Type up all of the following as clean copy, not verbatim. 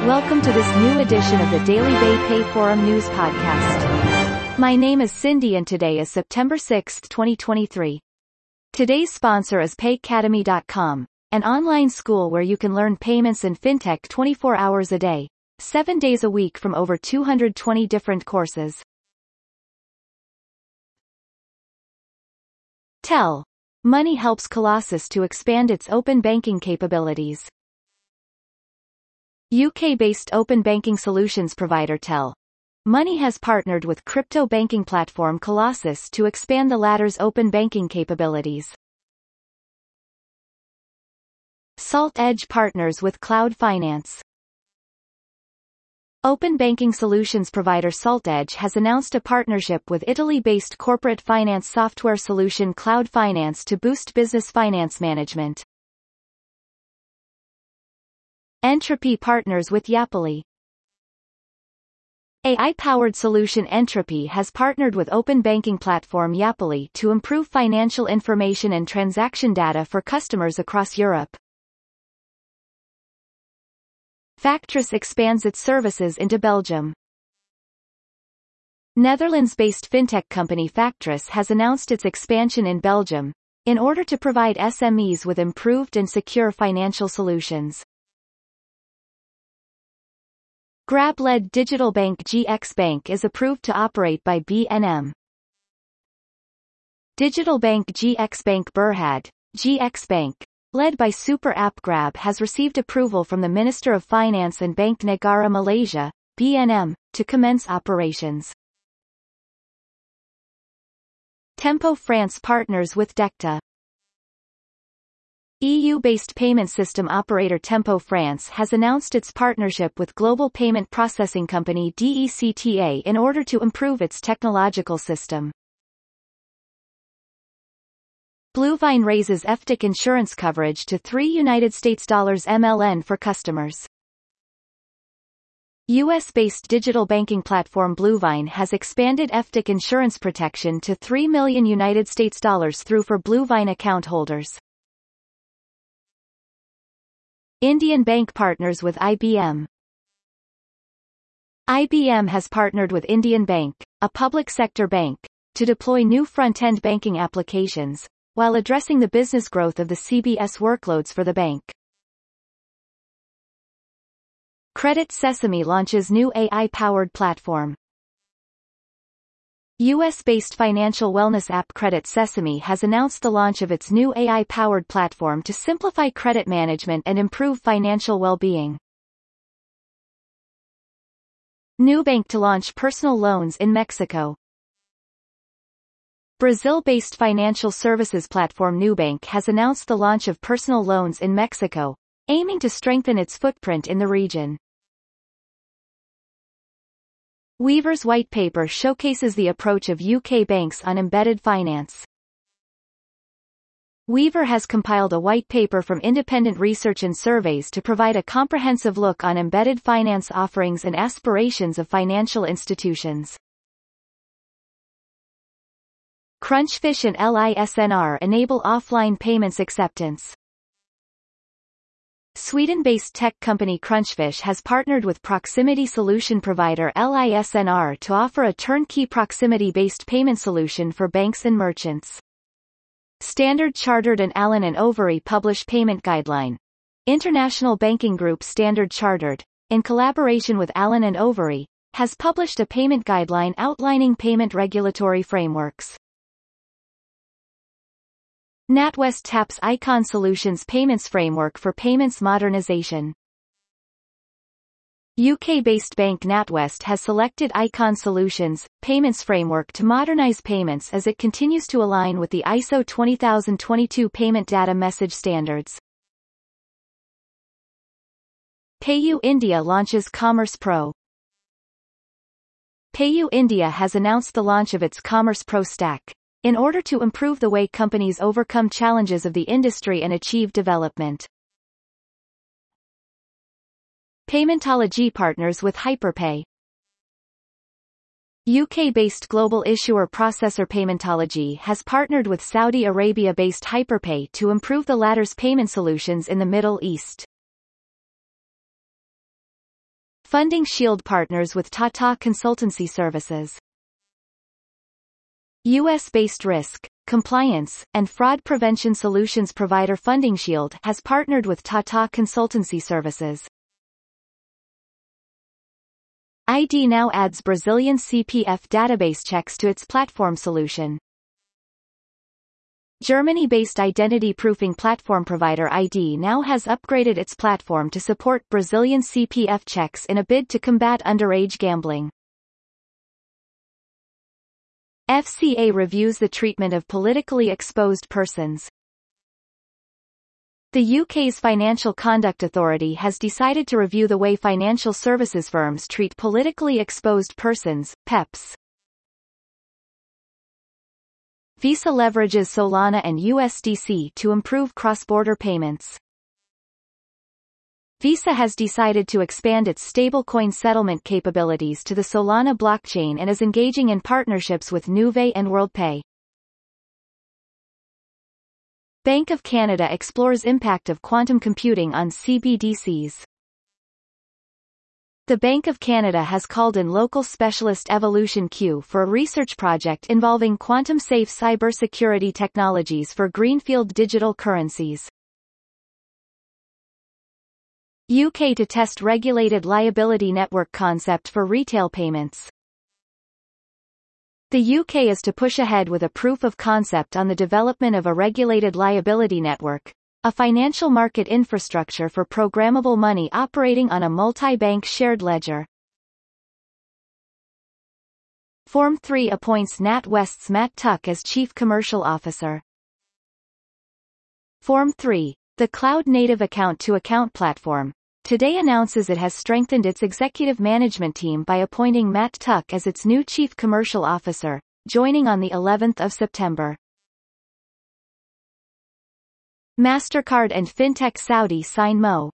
Welcome to this new edition of the Daily Bay Pay Forum News Podcast. My name is Cindy and today is September 6, 2023. Today's sponsor is Paycademy.com, an online school where you can learn payments and fintech 24 hours a day, 7 days a week from over 220 different courses. Tell Money helps Colossus to expand its open banking capabilities. UK-based open banking solutions provider Tell Money has partnered with crypto banking platform Colossus to expand the latter's open banking capabilities. SaltEdge partners with Cloud Finance. Open banking solutions provider SaltEdge has announced a partnership with Italy-based corporate finance software solution Cloud Finance to boost business finance management. Entropy partners with Yapily. AI-powered solution Entropy has partnered with open banking platform Yapily to improve financial information and transaction data for customers across Europe. Factress expands its services into Belgium. Netherlands-based fintech company Factress has announced its expansion in Belgium, in order to provide SMEs with improved and secure financial solutions. Grab-led digital bank GX Bank is approved to operate by BNM. Digital bank GX Bank Berhad, GX Bank, led by super app Grab has received approval from the Minister of Finance and Bank Negara Malaysia, BNM, to commence operations. Tempo France partners with Decta. EU-based payment system operator Tempo France has announced its partnership with global payment processing company DECTA in order to improve its technological system. Bluevine raises FDIC insurance coverage to $3 MLN for customers. US-based digital banking platform Bluevine has expanded FDIC insurance protection to $3 million through for Bluevine account holders. Indian bank partners with IBM. IBM has partnered with Indian Bank, a public sector bank, to deploy new front-end banking applications, while addressing the business growth of the CBS workloads for the bank. Credit Sesame launches new AI-powered platform. US-based financial wellness app Credit Sesame has announced the launch of its new AI-powered platform to simplify credit management and improve financial well-being. Nubank to launch personal loans in Mexico. Brazil-based financial services platform Nubank has announced the launch of personal loans in Mexico, aiming to strengthen its footprint in the region. Weaver's white paper showcases the approach of UK banks on embedded finance. Weaver has compiled a white paper from independent research and surveys to provide a comprehensive look on embedded finance offerings and aspirations of financial institutions. Crunchfish and LISNR enable offline payments acceptance. Sweden-based tech company Crunchfish has partnered with proximity solution provider LISNR to offer a turnkey proximity-based payment solution for banks and merchants. Standard Chartered and Allen & Overy publish payment guideline. International banking group Standard Chartered, in collaboration with Allen & Overy, has published a payment guideline outlining payment regulatory frameworks. NatWest taps Icon Solutions payments framework for payments modernization. UK-based bank NatWest has selected Icon Solutions payments framework to modernize payments as it continues to align with the ISO 20022 payment data message standards. PayU India launches Commerce Pro. PayU India has announced the launch of its Commerce Pro stack, in order to improve the way companies overcome challenges of the industry and achieve development. Paymentology partners with Hyperpay. UK-based global issuer processor Paymentology has partnered with Saudi Arabia-based Hyperpay to improve the latter's payment solutions in the Middle East. Funding Shield partners with Tata Consultancy Services. U.S.-based risk, compliance, and fraud prevention solutions provider Funding Shield has partnered with Tata Consultancy Services. ID now adds Brazilian CPF database checks to its platform solution. Germany-based identity proofing platform provider ID now has upgraded its platform to support Brazilian CPF checks in a bid to combat underage gambling. FCA reviews the treatment of politically exposed persons. The UK's Financial Conduct Authority has decided to review the way financial services firms treat politically exposed persons, PEPs. Visa leverages Solana and USDC to improve cross-border payments. Visa has decided to expand its stablecoin settlement capabilities to the Solana blockchain and is engaging in partnerships with Nuvei and WorldPay. Bank of Canada explores impact of quantum computing on CBDCs. The Bank of Canada has called in local specialist Evolution Q for a research project involving quantum-safe cybersecurity technologies for greenfield digital currencies. UK to test regulated liability network concept for retail payments. The UK is to push ahead with a proof of concept on the development of a regulated liability network, a financial market infrastructure for programmable money operating on a multi-bank shared ledger. Form 3 appoints NatWest's Matt Tuck as Chief Commercial Officer. Form 3, the cloud-native account-to-account platform, today announces it has strengthened its executive management team by appointing Matt Tuck as its new Chief Commercial Officer, joining on the 11th of September. MasterCard and FinTech Saudi sign MO.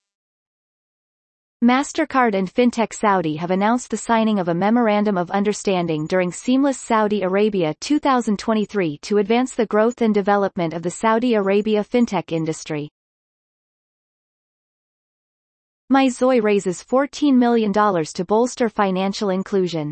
MasterCard and FinTech Saudi have announced the signing of a Memorandum of Understanding during Seamless Saudi Arabia 2023 to advance the growth and development of the Saudi Arabia fintech industry. MyZoy raises $14 million to bolster financial inclusion.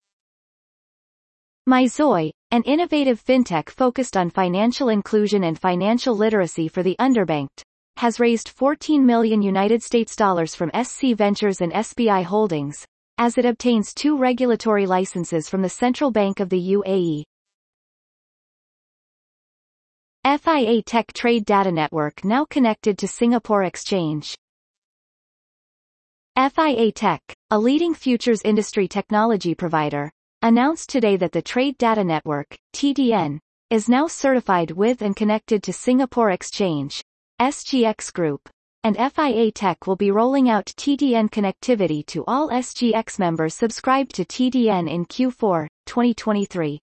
MyZoy, an innovative fintech focused on financial inclusion and financial literacy for the underbanked, has raised $14 million from SC Ventures and SBI Holdings, as it obtains 2 regulatory licenses from the Central Bank of the UAE. FIA Tech Trade Data Network now connected to Singapore Exchange. FIA Tech, a leading futures industry technology provider, announced today that the Trade Data Network, TDN, is now certified with and connected to Singapore Exchange, SGX Group, and FIA Tech will be rolling out TDN connectivity to all SGX members subscribed to TDN in Q4, 2023.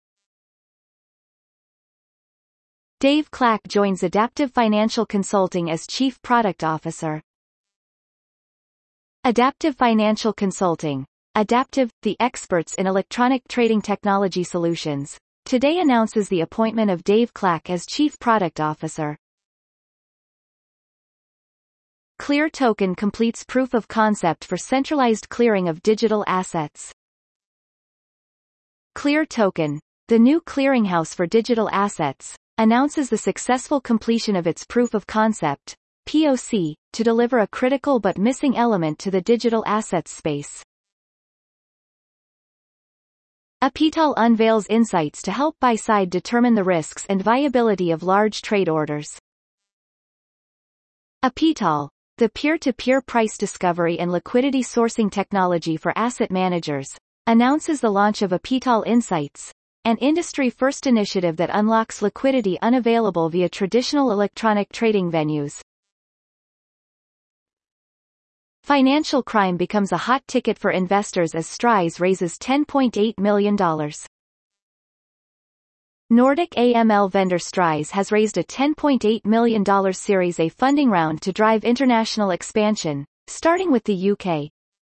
Dave Clack joins Adaptive Financial Consulting as Chief Product Officer. Adaptive Financial Consulting, Adaptive, the experts in electronic trading technology solutions, today announces the appointment of Dave Clack as Chief Product Officer. Clear Token completes proof of concept for centralized clearing of digital assets. Clear Token, the new clearinghouse for digital assets, announces the successful completion of its proof of concept, POC, to deliver a critical but missing element to the digital assets space. Apital unveils insights to help buy-side determine the risks and viability of large trade orders. Apital, the peer-to-peer price discovery and liquidity sourcing technology for asset managers, announces the launch of Apital Insights, an industry-first initiative that unlocks liquidity unavailable via traditional electronic trading venues. Financial crime becomes a hot ticket for investors as Strise raises $10.8 million. Nordic AML vendor Strise has raised a $10.8 million Series A funding round to drive international expansion, starting with the UK.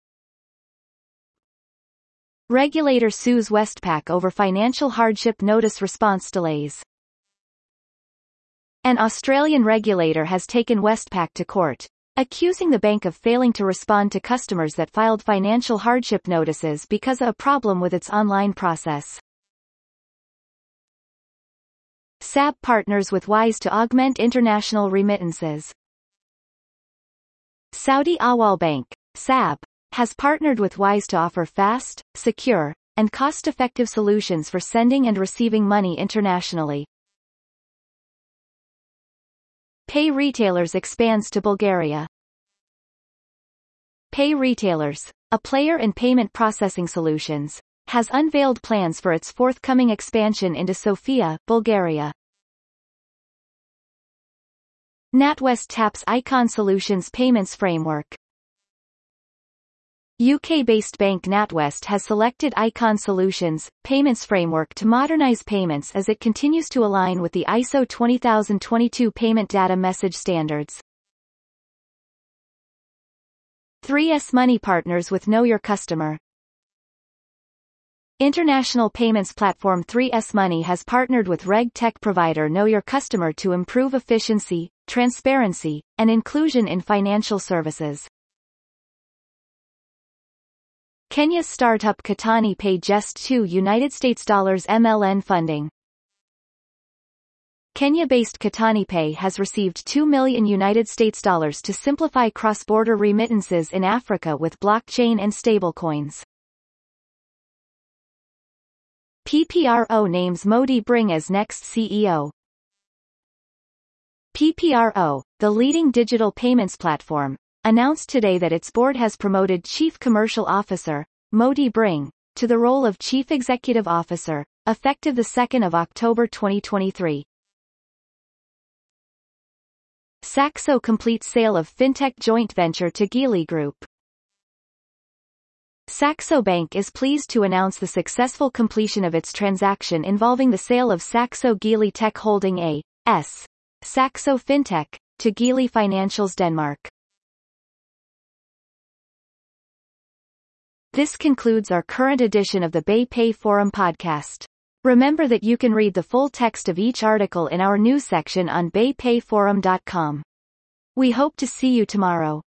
Regulator sues Westpac over financial hardship notice response delays. An Australian regulator has taken Westpac to court, accusing the bank of failing to respond to customers that filed financial hardship notices because of a problem with its online process. SAB partners with Wise to augment international remittances. Saudi Awwal Bank, SAB, has partnered with Wise to offer fast, secure, and cost-effective solutions for sending and receiving money internationally. Pay Retailers expands to Bulgaria. Pay Retailers, a player in payment processing solutions, has unveiled plans for its forthcoming expansion into Sofia, Bulgaria. NatWest taps Icon Solutions payments framework. UK-based bank NatWest has selected Icon Solutions payments framework to modernize payments as it continues to align with the ISO 20022 payment data message standards. 3S Money partners with Know Your Customer. International payments platform 3S Money has partnered with reg tech provider Know Your Customer to improve efficiency, transparency, and inclusion in financial services. Kenya's startup Katani paid just $2 MLN funding. Kenya-based Katani Pay has received $2 million to simplify cross-border remittances in Africa with blockchain and stablecoins. PPRO names Modi Bring as next CEO. PPRO, the leading digital payments platform, announced today that its board has promoted Chief Commercial Officer, Modi Bring, to the role of Chief Executive Officer, effective 2 October 2023. Saxo completes sale of fintech joint venture to Geely Group. Saxo Bank is pleased to announce the successful completion of its transaction involving the sale of Saxo Geely Tech Holding A.S. Saxo Fintech, to Geely Financials Denmark. This concludes our current edition of the BayPay Forum podcast. Remember that you can read the full text of each article in our news section on baypayforum.com. We hope to see you tomorrow.